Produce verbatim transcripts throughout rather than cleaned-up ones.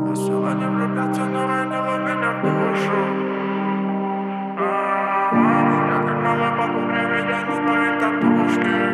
Просила не влюбляться, но ранила меня в душу. Я как малый могу привидеть твои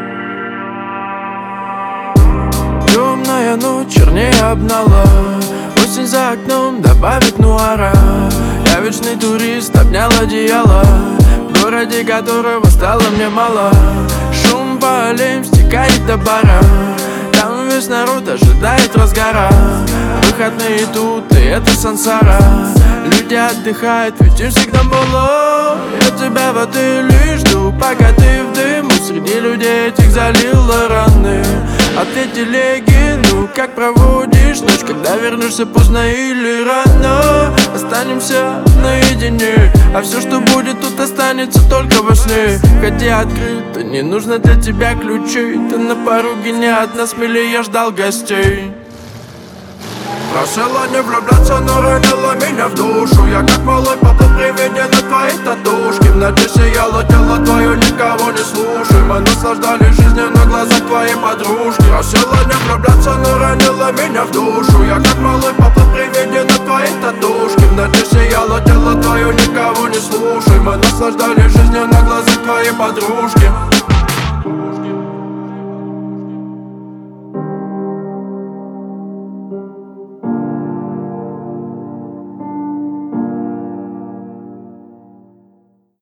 татушки. Темная ночь чернее обнала, осень за окном добавит нуара. Я вечный турист, обнял одеяло, в городе которого стало мне мало. Шум по аллеям стекает до бара, там весь народ ожидает разгара. Выходные тут, и это сансара. Люди отдыхают, ведь им всегда было. Я тебя в отеле жду, пока ты в дыму. Среди людей этих залила раны от этой телеги. Ну как проводишь ночь, когда вернешься поздно или рано? Останемся наедине, а все, что будет тут, останется только во сне. Входи открыто, не нужно для тебя ключей. Ты на пороге не одна, смелее я ждал гостей. Просила не влюбляться, но ранила меня в душу. Я как малый попал привидение твоей татушки. В ночи сияло тело твое, никого не слушай. Мы наслаждались жизнью на глазах твоей подружки. Просила не влюбляться, но ранила меня в душу. Я как